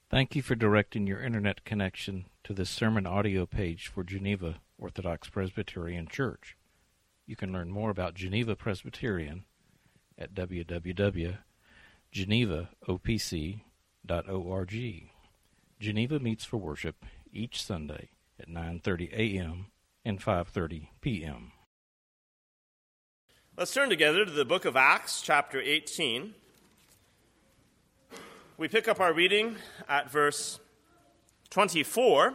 Thank you for directing your internet connection to this sermon audio page for Geneva Orthodox Presbyterian Church. You can learn more about Geneva Presbyterian at www.genevaopc.org. Geneva meets for worship each Sunday at 9:30 a.m. and 5:30 p.m. Let's turn together to the book of Acts, chapter 18. We pick up our reading at verse 24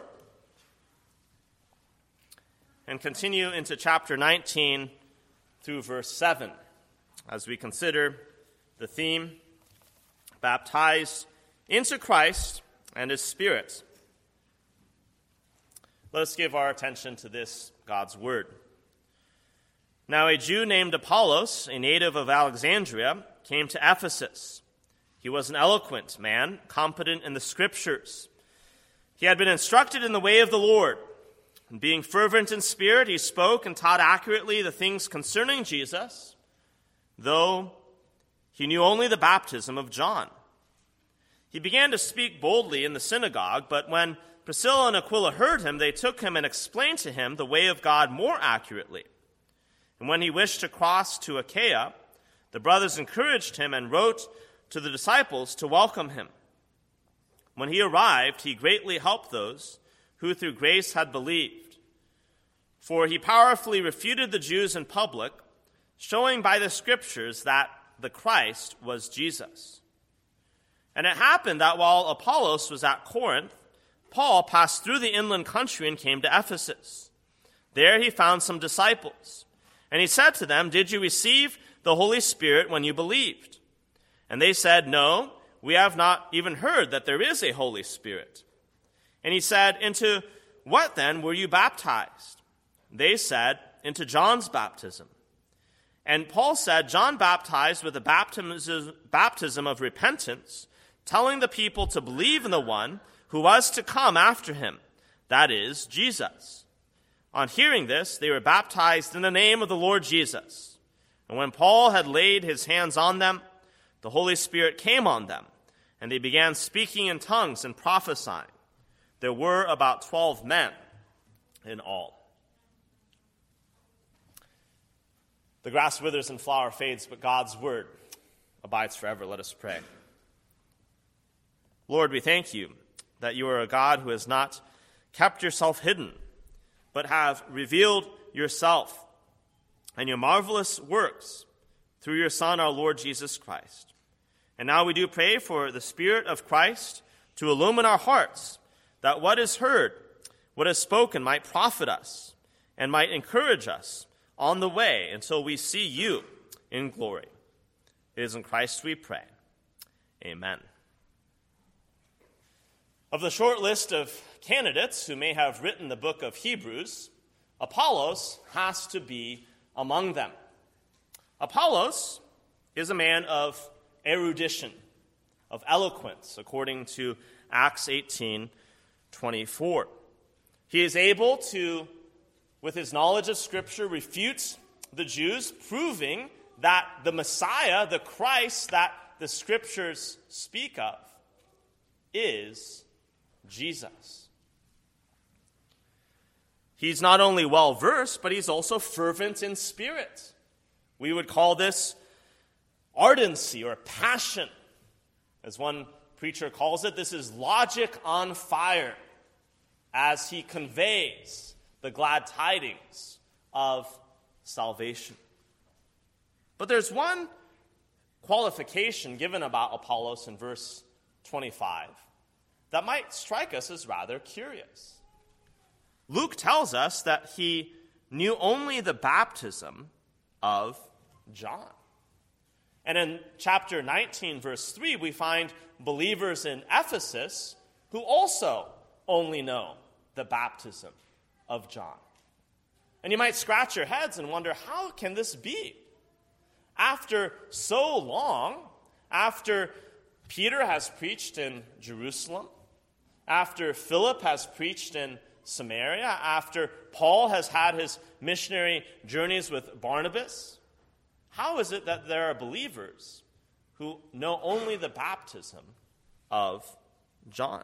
and continue into chapter 19 through verse 7 as we consider the theme, baptized into Christ and His Spirit. Let us give our attention to this, God's Word. Now a Jew named Apollos, a native of Alexandria, came to Ephesus. He was an eloquent man, competent in the Scriptures. He had been instructed in the way of the Lord. And being fervent in spirit, he spoke and taught accurately the things concerning Jesus, though he knew only the baptism of John. He began to speak boldly in the synagogue, but when Priscilla and Aquila heard him, they took him and explained to him the way of God more accurately. And when he wished to cross to Achaia, the brothers encouraged him and wrote to the disciples to welcome him. When he arrived, he greatly helped those who through grace had believed. For he powerfully refuted the Jews in public, showing by the Scriptures that the Christ was Jesus. And it happened that while Apollos was at Corinth, Paul passed through the inland country and came to Ephesus. There he found some disciples. And he said to them, "Did you receive the Holy Spirit when you believed?" And they said, "No, we have not even heard that there is a Holy Spirit." And he said, "Into what then were you baptized?" They said, "Into John's baptism." And Paul said, "John baptized with the baptism of repentance, telling the people to believe in the one who was to come after him, that is, Jesus." On hearing this, they were baptized in the name of the Lord Jesus. And when Paul had laid his hands on them, the Holy Spirit came on them, and they began speaking in tongues and prophesying. There were about 12 men in all. The grass withers and flower fades, but God's word abides forever. Let us pray. Lord, we thank you that you are a God who has not kept yourself hidden, but have revealed yourself and your marvelous works through your Son, our Lord Jesus Christ. And now we do pray for the Spirit of Christ to illumine our hearts, that what is heard, what is spoken might profit us and might encourage us on the way until we see you in glory. It is in Christ we pray. Amen. Of the short list of candidates who may have written the book of Hebrews, Apollos has to be among them. Apollos is a man of erudition, of eloquence, according to Acts 18:24. He is able to, with his knowledge of Scripture, refute the Jews, proving that the Messiah, the Christ that the Scriptures speak of, is Jesus. He's not only well-versed, but he's also fervent in spirit. We would call this ardency or passion. As one preacher calls it, this is logic on fire as he conveys the glad tidings of salvation. But there's one qualification given about Apollos in verse 25 that might strike us as rather curious. Luke tells us that he knew only the baptism of John. And in chapter 19, verse 3, we find believers in Ephesus who also only know the baptism of John. And you might scratch your heads and wonder, how can this be? After so long, after Peter has preached in Jerusalem, after Philip has preached in Samaria, after Paul has had his missionary journeys with Barnabas, how is it that there are believers who know only the baptism of John.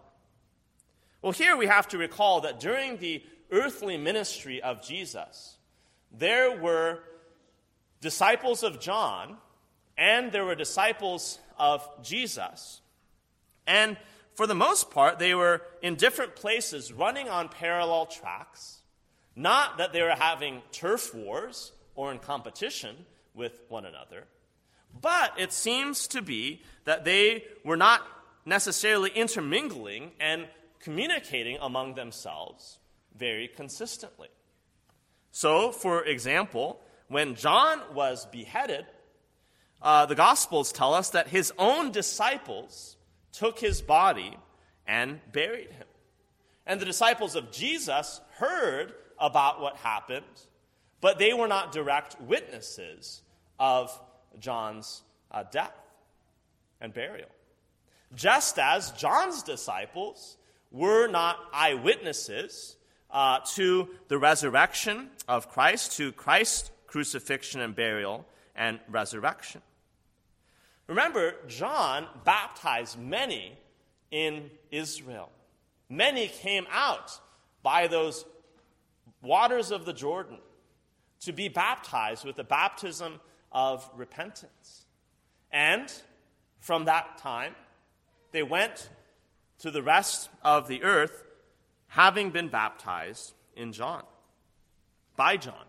Well, here we have to recall that during the earthly ministry of Jesus, there were disciples of John and there were disciples of Jesus. And for the most part, they were in different places running on parallel tracks. Not that they were having turf wars or in competition with one another, but it seems to be that they were not necessarily intermingling and communicating among themselves very consistently. So, for example, when John was beheaded, the Gospels tell us that his own disciples took his body and buried him. And the disciples of Jesus heard about what happened, but they were not direct witnesses of John's death and burial. Just as John's disciples were not eyewitnesses to the resurrection of Christ, to Christ's crucifixion and burial and resurrection. Remember, John baptized many in Israel. Many came out by those waters of the Jordan to be baptized with the baptism of repentance. And from that time, they went to the rest of the earth having been baptized in John, by John.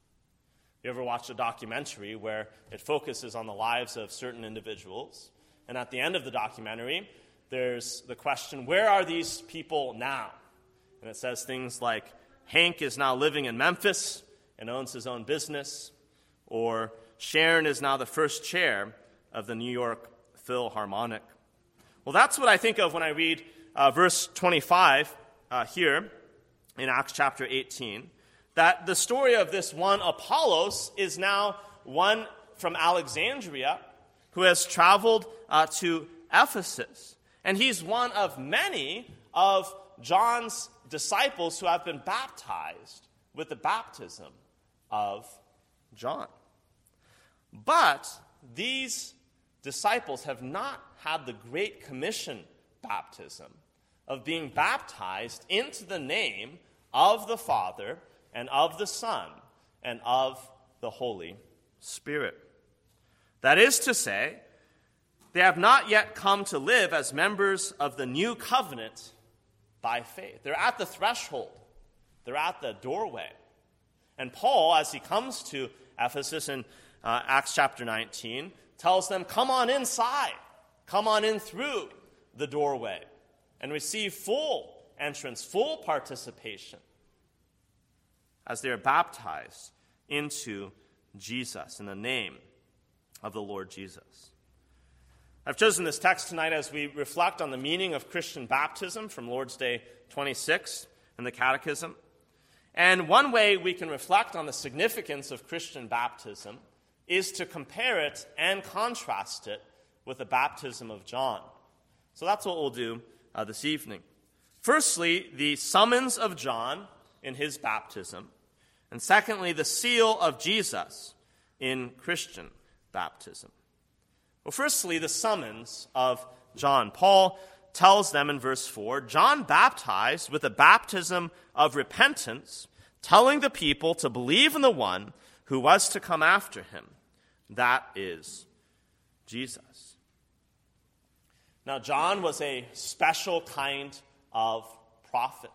You ever watched a documentary where it focuses on the lives of certain individuals? And at the end of the documentary, there's the question, where are these people now? And it says things like, Hank is now living in Memphis and owns his own business, or Sharon is now the first chair of the New York Philharmonic. Well, that's what I think of when I read verse 25 here in Acts chapter 18, that the story of this one Apollos is now one from Alexandria who has traveled to Ephesus. And he's one of many of John's disciples who have been baptized with the baptism of John. But these disciples have not had the Great Commission baptism of being baptized into the name of the Father and of the Son and of the Holy Spirit. That is to say, they have not yet come to live as members of the new covenant by faith. They're at the threshold. They're at the doorway. And Paul, as he comes to Ephesus in Acts chapter 19, tells them, come on inside. Come on in through the doorway and receive full entrance, full participation as they are baptized into Jesus in the name of the Lord Jesus. I've chosen this text tonight as we reflect on the meaning of Christian baptism from Lord's Day 26 in the Catechism. And one way we can reflect on the significance of Christian baptism is to compare it and contrast it with the baptism of John. So that's what we'll do this evening. Firstly, the summons of John in his baptism. And secondly, the seal of Jesus in Christian baptism. Well, firstly, the summons of John. Paul tells them in verse 4, John baptized with a baptism of repentance, telling the people to believe in the one who was to come after him. That is Jesus. Now, John was a special kind of prophet.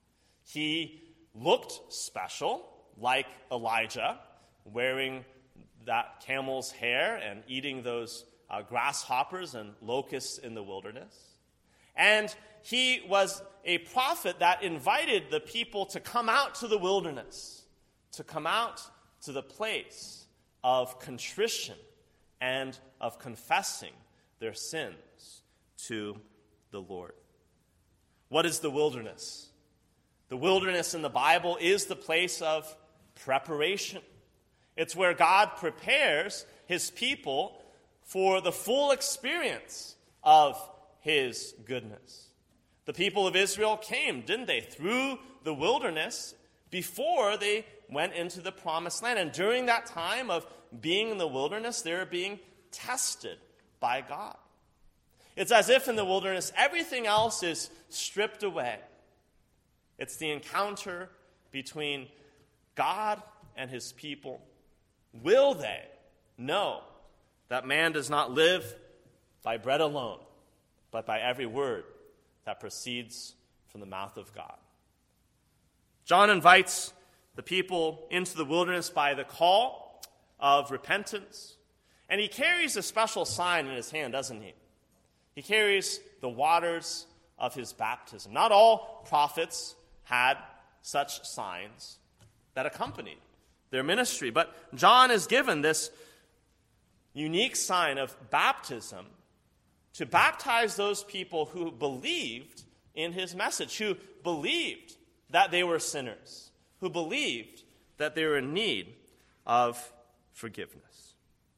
He looked special, like Elijah, wearing that camel's hair and eating those grasshoppers and locusts in the wilderness. And he was a prophet that invited the people to come out to the wilderness, to come out to the place of contrition and of confessing their sins to the Lord. What is the wilderness? The wilderness in the Bible is the place of preparation. It's where God prepares his people for the full experience of his goodness. The people of Israel came, didn't they, through the wilderness before they went into the promised land. And during that time of being in the wilderness, they were being tested by God. It's as if in the wilderness everything else is stripped away. It's the encounter between God and his people. Will they know that man does not live by bread alone, but by every word that proceeds from the mouth of God? John invites the people into the wilderness by the call of repentance. And he carries a special sign in his hand, doesn't he? He carries the waters of his baptism. Not all prophets had such signs that accompanied their ministry, but John is given this unique sign of baptism to baptize those people who believed in his message, who believed that they were sinners, who believed that they were in need of forgiveness.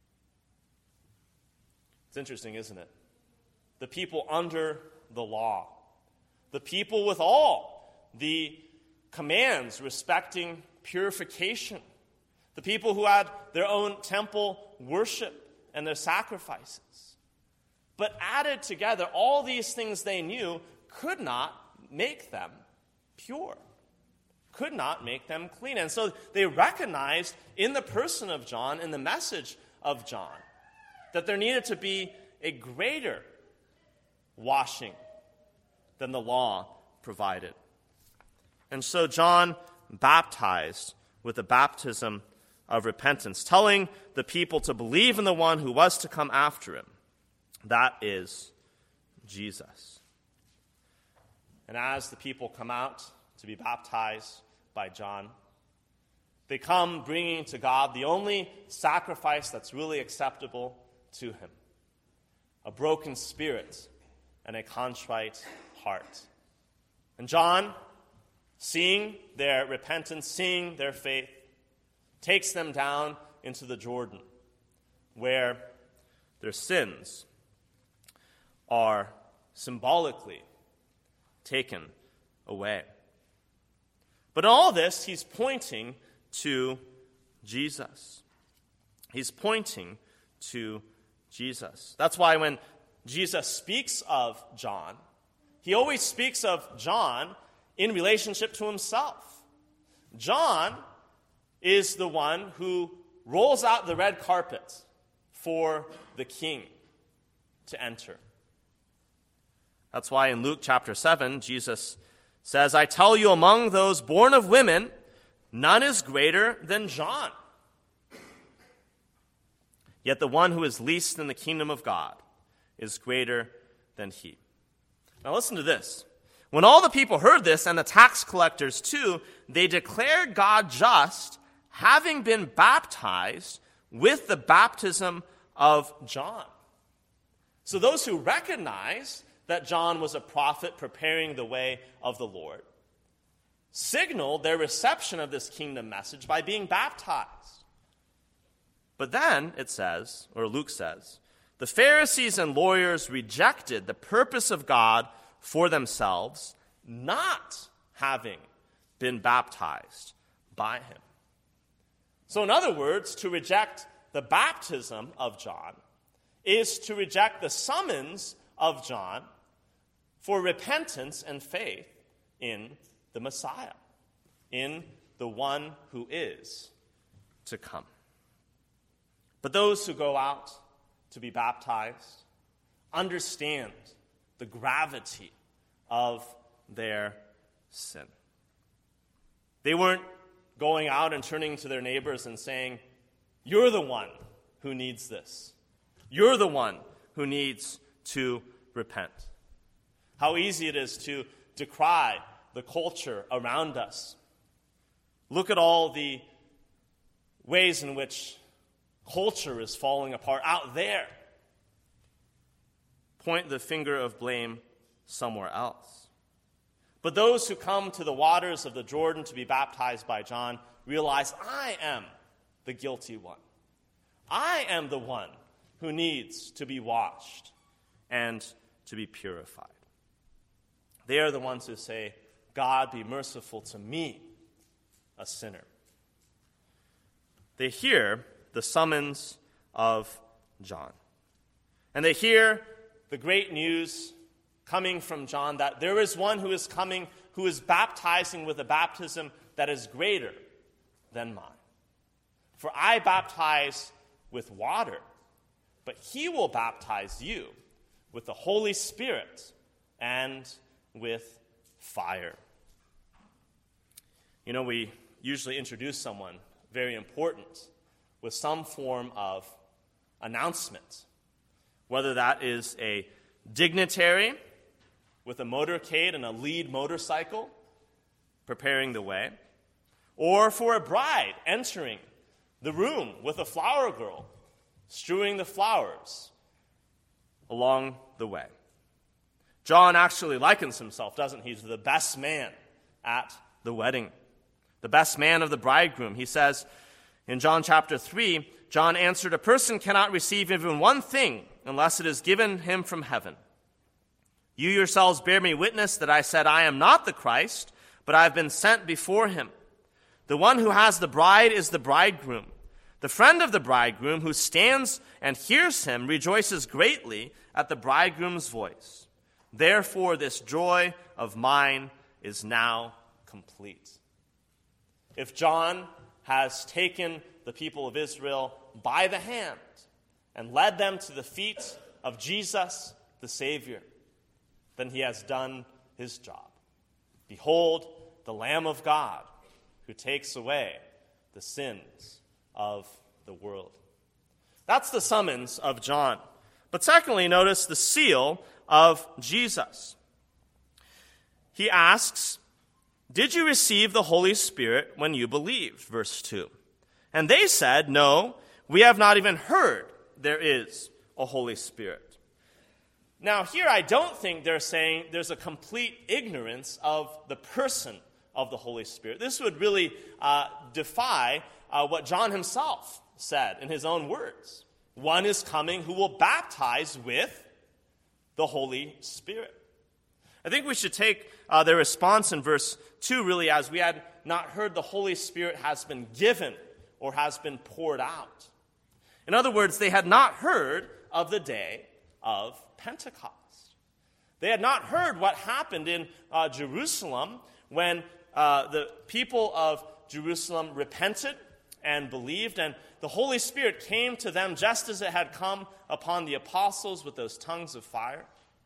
It's interesting, isn't it? The people under the law, the people with all the commands respecting purification, the people who had their own temple worship and their sacrifices. But added together, all these things they knew could not make them pure, could not make them clean. And so they recognized in the person of John, in the message of John, that there needed to be a greater washing than the law provided. And so John baptized with the baptism of repentance, telling the people to believe in the one who was to come after him. That is Jesus. And as the people come out to be baptized by John, they come bringing to God the only sacrifice that's really acceptable to him: a broken spirit and a contrite heart. And John, seeing their repentance, seeing their faith, takes them down into the Jordan, where their sins are symbolically taken away. But in all this, he's pointing to Jesus. He's pointing to Jesus. That's why when Jesus speaks of John, he always speaks of John in relationship to himself. John is the one who rolls out the red carpet for the king to enter. That's why in Luke chapter 7, Jesus says, "I tell you, among those born of women, none is greater than John. Yet the one who is least in the kingdom of God is greater than he." Now listen to this. When all the people heard this, and the tax collectors too, they declared God just, having been baptized with the baptism of John. So those who recognized that John was a prophet preparing the way of the Lord signaled their reception of this kingdom message by being baptized. But then it says, or Luke says, the Pharisees and lawyers rejected the purpose of God for themselves, not having been baptized by him. So in other words, to reject the baptism of John is to reject the summons of John for repentance and faith in the Messiah, in the one who is to come. But those who go out to be baptized understand the gravity of their sin. They weren't going out and turning to their neighbors and saying, "You're the one who needs this. You're the one who needs to repent." How easy it is to decry the culture around us. Look at all the ways in which culture is falling apart out there. Point the finger of blame somewhere else. But those who come to the waters of the Jordan to be baptized by John realize, I am the guilty one. I am the one who needs to be washed and to be purified. They are the ones who say, "God, be merciful to me, a sinner." They hear the summons of John. And they hear the great news coming from John that there is one who is coming who is baptizing with a baptism that is greater than mine. For I baptize with water, but he will baptize you with the Holy Spirit and with fire. You know, we usually introduce someone very important with some form of announcement, whether that is a dignitary with a motorcade and a lead motorcycle preparing the way, or for a bride entering the room with a flower girl strewing the flowers along the way. John actually likens himself, doesn't he, to the best man at the wedding, the best man of the bridegroom. He says in John chapter 3, John answered, "A person cannot receive even one thing unless it is given him from heaven. You yourselves bear me witness that I said I am not the Christ, but I have been sent before him. The one who has the bride is the bridegroom. The friend of the bridegroom who stands and hears him rejoices greatly at the bridegroom's voice. Therefore this joy of mine is now complete." If John has taken the people of Israel by the hand and led them to the feet of Jesus, the Savior, then he has done his job. Behold, the Lamb of God who takes away the sins of the world. That's the summons of John. But secondly, notice the seal of Jesus. He asks, "Did you receive the Holy Spirit when you believed?" Verse 2. And they said, "No, we have not even heard there is a Holy Spirit." Now here I don't think they're saying there's a complete ignorance of the person of the Holy Spirit. This would really defy what John himself said in his own words. One is coming who will baptize with the Holy Spirit. I think we should take their response in verse 2 really as we had not heard the Holy Spirit has been given or has been poured out. In other words, they had not heard of the day of Pentecost. They had not heard what happened in Jerusalem when the people of Jerusalem repented and believed, and the Holy Spirit came to them just as it had come upon the apostles with those tongues of fire.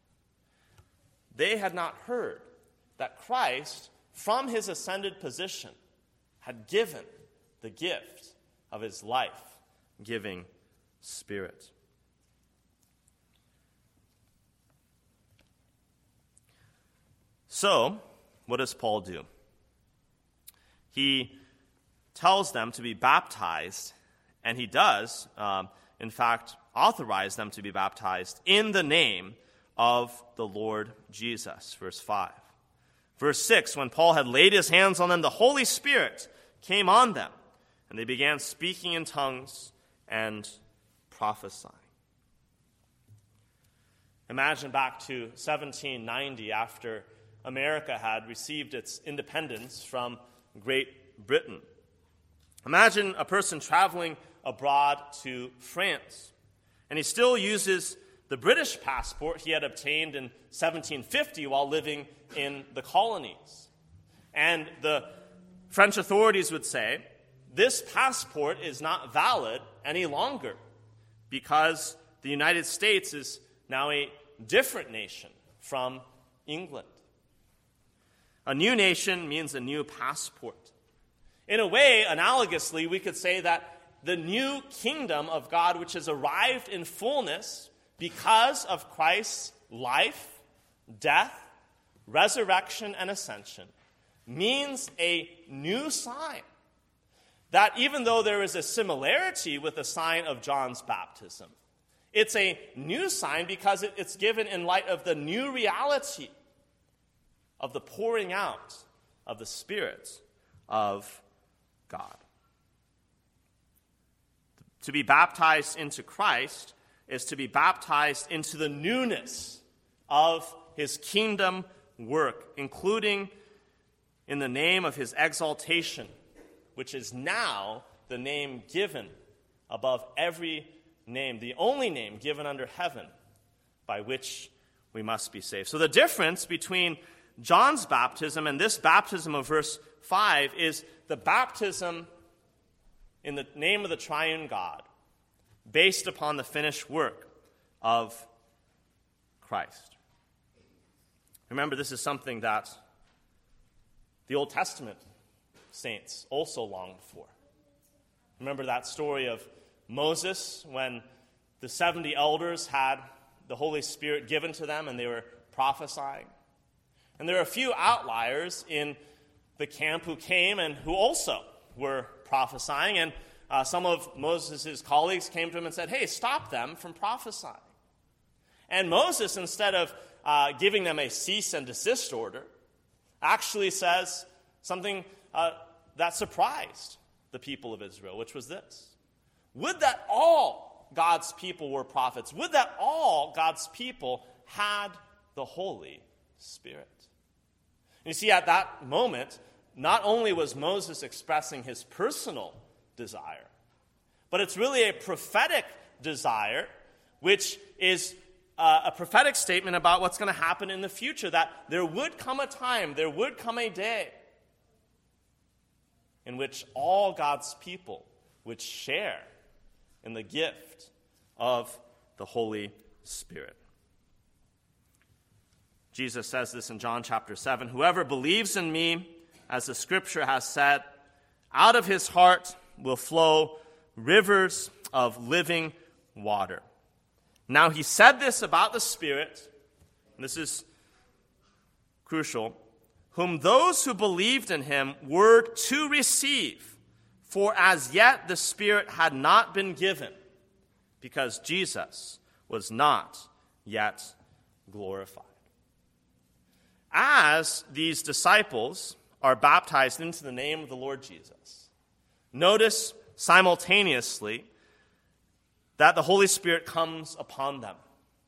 They had not heard that Christ, from his ascended position, had given the gift of his life-giving Spirit. So, what does Paul do? He tells them to be baptized, and he does, in fact, authorize them to be baptized in the name of the Lord Jesus. Verse 5. Verse 6, when Paul had laid his hands on them, the Holy Spirit came on them, and they began speaking in tongues and prophesying. Imagine back to 1790, after America had received its independence from Great Britain. Imagine a person traveling abroad to France, and he still uses the British passport he had obtained in 1750 while living in the colonies. And the French authorities would say, this passport is not valid any longer because the United States is now a different nation from England. A new nation means a new passport. In a way, analogously, we could say that the new kingdom of God, which has arrived in fullness because of Christ's life, death, resurrection, and ascension, means a new sign. That even though there is a similarity with the sign of John's baptism, it's a new sign because it's given in light of the new reality of the pouring out of the Spirit of God. To be baptized into Christ is to be baptized into the newness of his kingdom work, including in the name of his exaltation, which is now the name given above every name, the only name given under heaven, by which we must be saved. So the difference between John's baptism and this baptism of verse 5 is the baptism in the name of the triune God, based upon the finished work of Christ. Remember, this is something that the Old Testament saints also longed for. Remember that story of Moses when the 70 elders had the Holy Spirit given to them and they were prophesying. And there are a few outliers in the camp who came and who also were prophesying. And some of Moses' colleagues came to him and said, hey, stop them from prophesying. And Moses, instead of giving them a cease and desist order, actually says something that surprised the people of Israel, which was this. Would that all God's people were prophets. Would that all God's people had the Holy Spirit. And you see, at that moment, not only was Moses expressing his personal desire, but it's really a prophetic desire, which is a prophetic statement about what's going to happen in the future, that there would come a time, there would come a day in which all God's people would share in the gift of the Holy Spirit. Jesus says this in John chapter 7, whoever believes in me, as the scripture has said, out of his heart will flow rivers of living water. Now he said this about the Spirit, and this is crucial, whom those who believed in him were to receive, for as yet the Spirit had not been given, because Jesus was not yet glorified. As these disciples are baptized into the name of the Lord Jesus, notice simultaneously that the Holy Spirit comes upon them.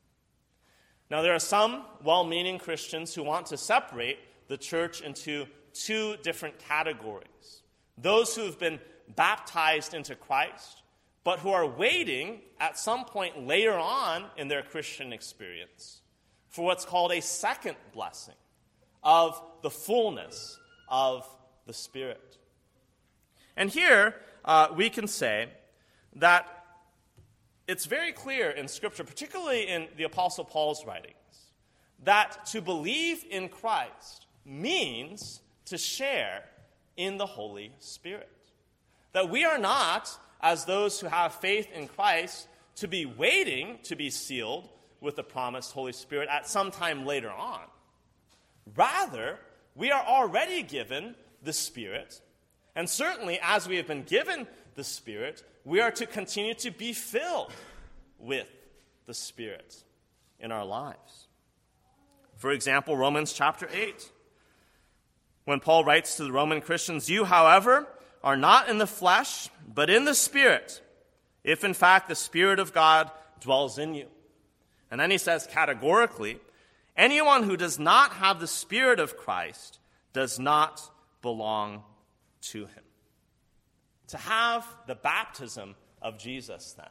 Now, there are some well-meaning Christians who want to separate the church into two different categories. Those who have been baptized into Christ, but who are waiting at some point later on in their Christian experience for what's called a second blessing of the fullness of the Spirit. And here we can say that it's very clear in Scripture, particularly in the Apostle Paul's writings, that to believe in Christ means to share in the Holy Spirit. That we are not, as those who have faith in Christ, to be waiting to be sealed with the promised Holy Spirit at some time later on. Rather, we are already given the Spirit, and certainly as we have been given the Spirit, we are to continue to be filled with the Spirit in our lives. For example, Romans chapter 8, when Paul writes to the Roman Christians, you, however, are not in the flesh, but in the Spirit, if in fact the Spirit of God dwells in you. And then he says categorically, anyone who does not have the Spirit of Christ does not belong to him. To have the baptism of Jesus, then,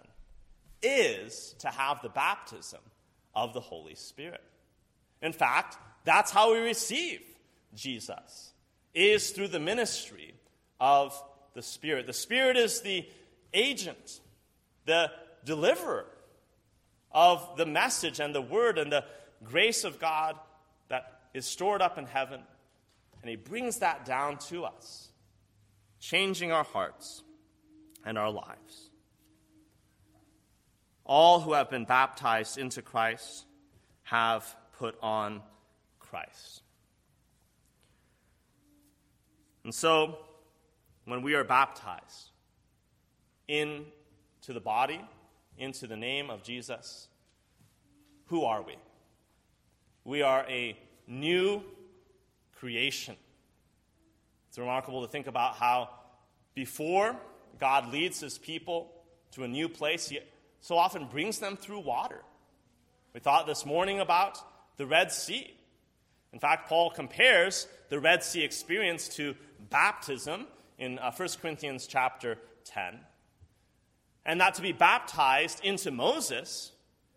is to have the baptism of the Holy Spirit. In fact, that's how we receive Jesus, is through the ministry of the Spirit. The Spirit is the agent, the deliverer of the message and the word and the grace of God that is stored up in heaven. And he brings that down to us, changing our hearts and our lives. All who have been baptized into Christ have put on Christ. And so, when we are baptized into the body, into the name of Jesus, who are we? We are a new creation. It's remarkable to think about how before God leads his people to a new place, he so often brings them through water. We thought this morning about the Red Sea. In fact, Paul compares the Red Sea experience to baptism in 1 Corinthians chapter 10. And that to be baptized into Moses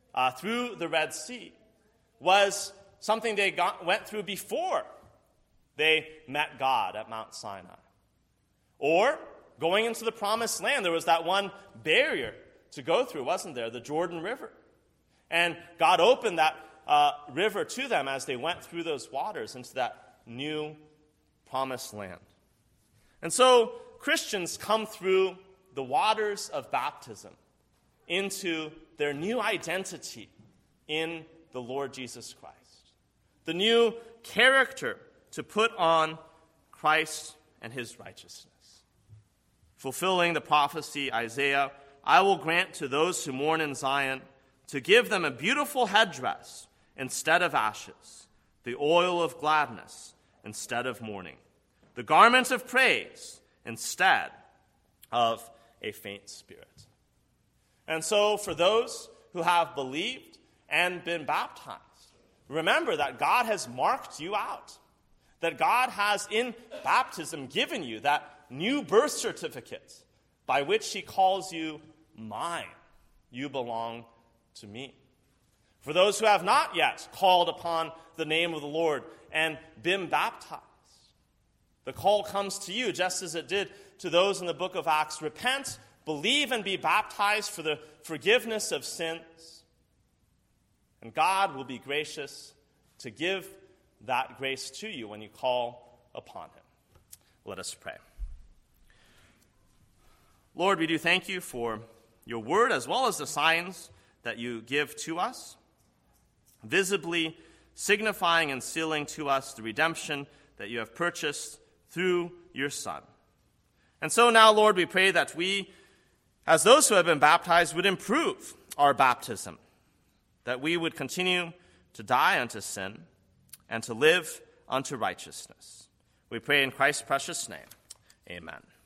through the Red Sea was something they went through before they met God at Mount Sinai. Or going into the Promised Land, there was that one barrier to go through, wasn't there? The Jordan River. And God opened that river to them as they went through those waters into that new Promised Land. And so Christians come through the waters of baptism into their new identity in the Lord Jesus Christ. The new character to put on Christ and his righteousness. Fulfilling the prophecy, Isaiah, I will grant to those who mourn in Zion to give them a beautiful headdress instead of ashes, the oil of gladness instead of mourning, the garment of praise instead of a faint spirit. And so for those who have believed and been baptized, remember that God has marked you out, that God has in baptism given you that new birth certificate by which he calls you mine. You belong to me. For those who have not yet called upon the name of the Lord and been baptized, the call comes to you just as it did to those in the book of Acts. Repent, believe, and be baptized for the forgiveness of sins. And God will be gracious to give that grace to you when you call upon him. Let us pray. Lord, we do thank you for your word as well as the signs that you give to us, visibly signifying and sealing to us the redemption that you have purchased through your Son. And so now, Lord, we pray that we, as those who have been baptized, would improve our baptism, that we would continue to die unto sin and to live unto righteousness. We pray in Christ's precious name. Amen.